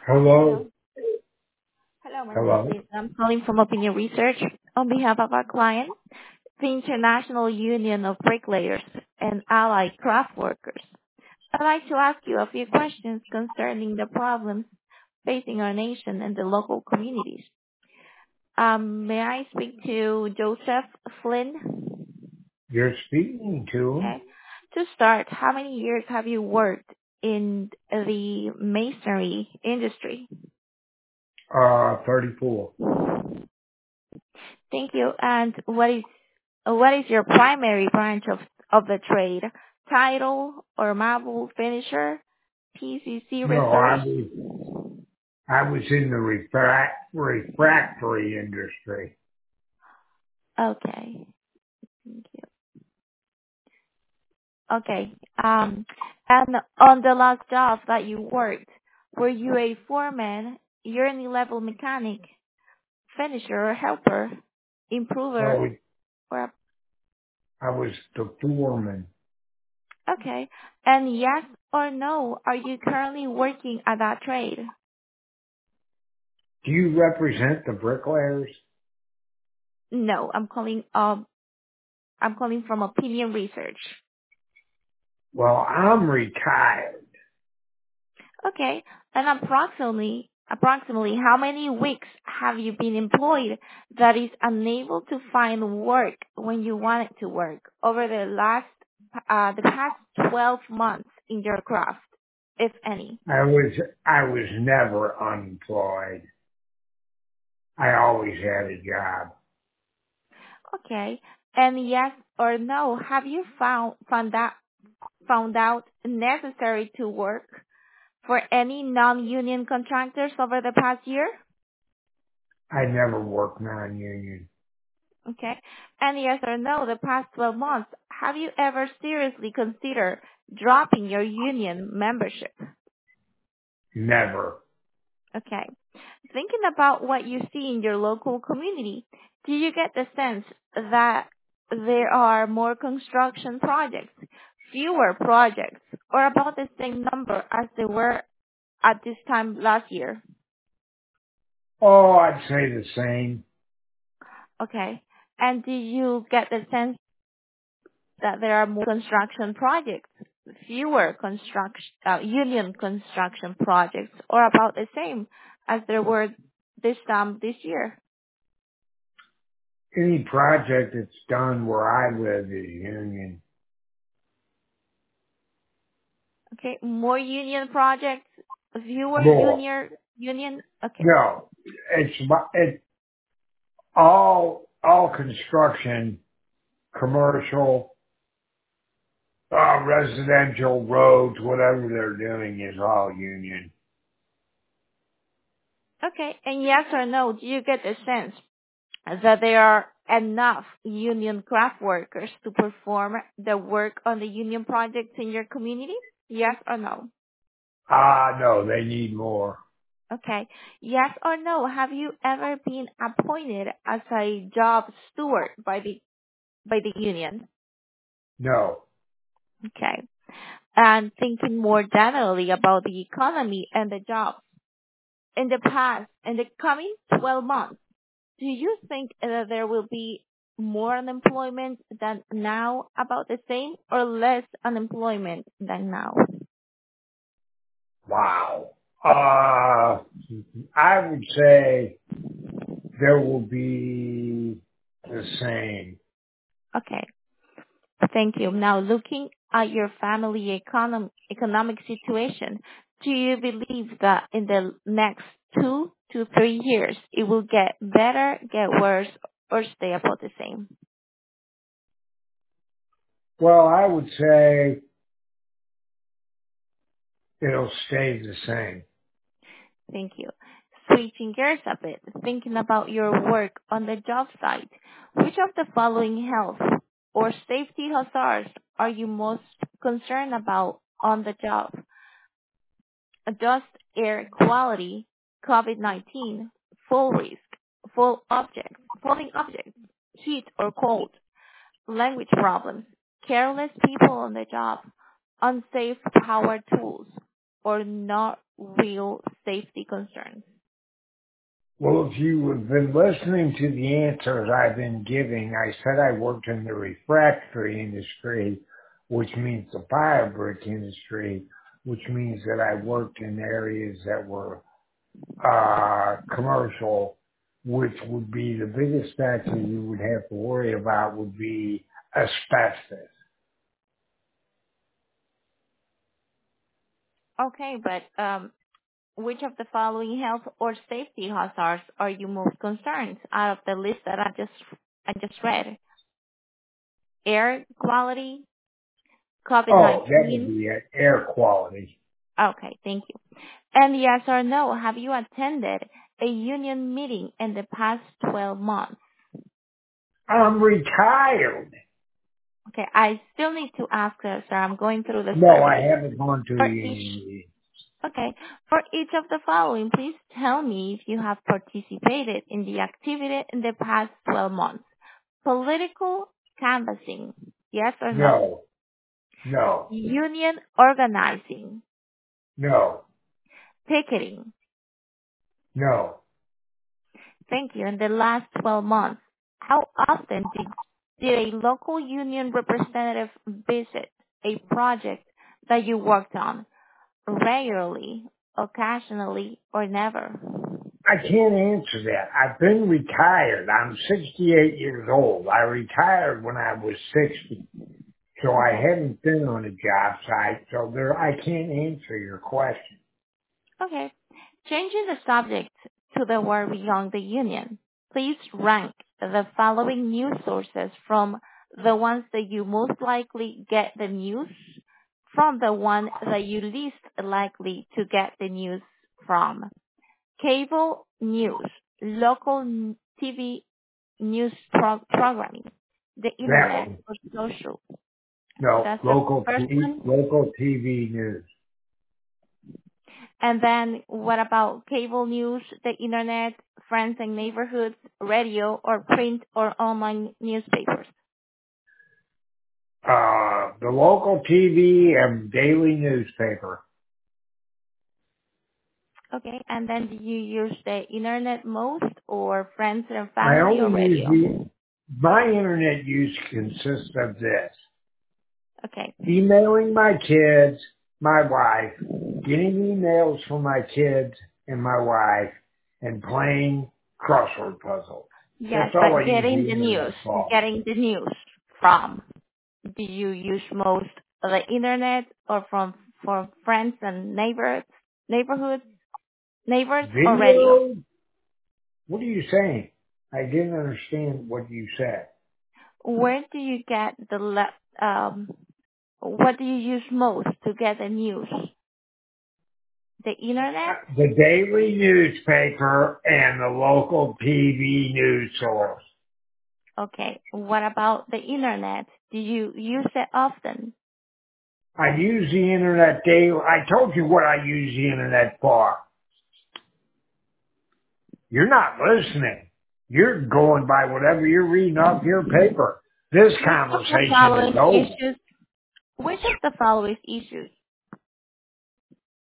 Hello? Hello. Hello, my name is Hello? Lisa. I'm calling from Opinion Research on behalf of our client, the International Union of Bricklayers and Allied Craft Workers. I'd like to ask you a few questions concerning the problems facing our nation and the local communities. May I speak to Joseph Flynn? You're speaking to him? Okay. To start, how many years have you worked in the masonry industry? 34. Thank you. And what is your primary branch of the trade? Title or marble finisher? PCC No, restoration? I was in the refractory industry. Okay. Thank you. Okay. And on the last job that you worked, were you a foreman, yearly level mechanic, finisher or helper, improver, So or I was the foreman. okay. And yes or no, are you currently working at that trade? Do you represent the bricklayers? No, I'm calling from Opinion Research. Well, I'm retired. Okay. And approximately how many weeks have you been employed that is unable to find work when you wanted to work over the past 12 months in your craft, if any? I was never unemployed. I always had a job. Okay. And yes or no, have you found out necessary to work for any non-union contractors over the past year? I never worked non-union. Okay. And yes or no, the past 12 months, have you ever seriously considered dropping your union membership? Never. Okay. Thinking about what you see in your local community, do you get the sense that there are more construction projects, fewer projects, or about the same number as they were at this time last year? Oh, I'd say the same. Okay. And do you get the sense that there are more construction projects, fewer union construction projects, or about the same as there were this time this year? Any project that's done where I live is union. Okay, more union projects, fewer More. union. Okay, No, it's all construction, commercial, residential, roads, whatever they're doing is all union. okay. And yes or no, do you get the sense that there are enough union craft workers to perform the work on the union projects in your community? Yes or no? No, they need more. Okay. Yes or no, have you ever been appointed as a job steward by the union? No. Okay. And thinking more generally about the economy and the jobs in the coming 12 months, do you think that there will be more unemployment than now, about the same, or less unemployment than now? Wow. I would say there will be the same. Okay. Thank you. Now, looking at your family economic situation, do you believe that in the next 2 to 3 years, it will get better, get worse, or stay about the same? Well, I would say it'll stay the same. Thank you. Switching gears a bit, thinking about your work on the job site, which of the following health or safety hazards are you most concerned about on the job? Dust air quality, COVID-19, full risk, falling objects, heat or cold, language problems, careless people on the job, unsafe power tools. or not real safety concerns? Well, if you have been listening to the answers I've been giving, I said I worked in the refractory industry, which means the fire brick industry, which means that I worked in areas that were commercial, which would be the biggest factor you would have to worry about would be asbestos. Okay, but which of the following health or safety hazards are you most concerned out of the list that I just read? Air quality, Oh, that would COVID-19. be it. Air quality. Okay, thank you. And yes or no, have you attended a union meeting in the past 12 months? I'm retired. Okay, I still need to ask this, sir. I'm going through the No, I survey. haven't gone to the For each, union. okay, for each of the following, please tell me if you have participated in the activity in the past 12 months. Political canvassing, yes or no? No, no, Union organizing, no, picketing. no. Thank you. In the last 12 months, how often did a local union representative visit a project that you worked on? Regularly, occasionally, or never? I can't answer that. I've been retired. I'm 68 years old. I retired when I was 60. So I Okay. haven't been on a job site, so I can't answer your question. Okay. Changing the subject to the word beyond the union, please rank the following news sources from the ones that you most likely get the news from the one that you least likely to get the news from. Cable news, local TV news programming, the That internet, one. or social. No, That's the first one. local TV news. And then what about cable news, the internet, friends and neighborhoods, radio, or print or online newspapers? The local TV and daily newspaper. Okay. And then do you use the internet most or friends and I family or only use radio? my internet use consists of this. Okay. Emailing my kids, my wife, getting emails from my kids and my wife, and playing crossword puzzles. That's Yes, all but I use getting the the news, internet for. getting the news from, do you use most the internet or from friends and neighborhoods, neighbors or radio? Video? What are you saying? I didn't understand what you said. Where do you get what do you use most to get the news? The internet? The daily newspaper and the local TV news source. Okay. What about the internet? Do you use it often? I use the internet daily. I told you what I use the internet for. You're not listening. You're going by whatever you're reading off your paper. This Which of the conversation is following over. issues? Which of the following issues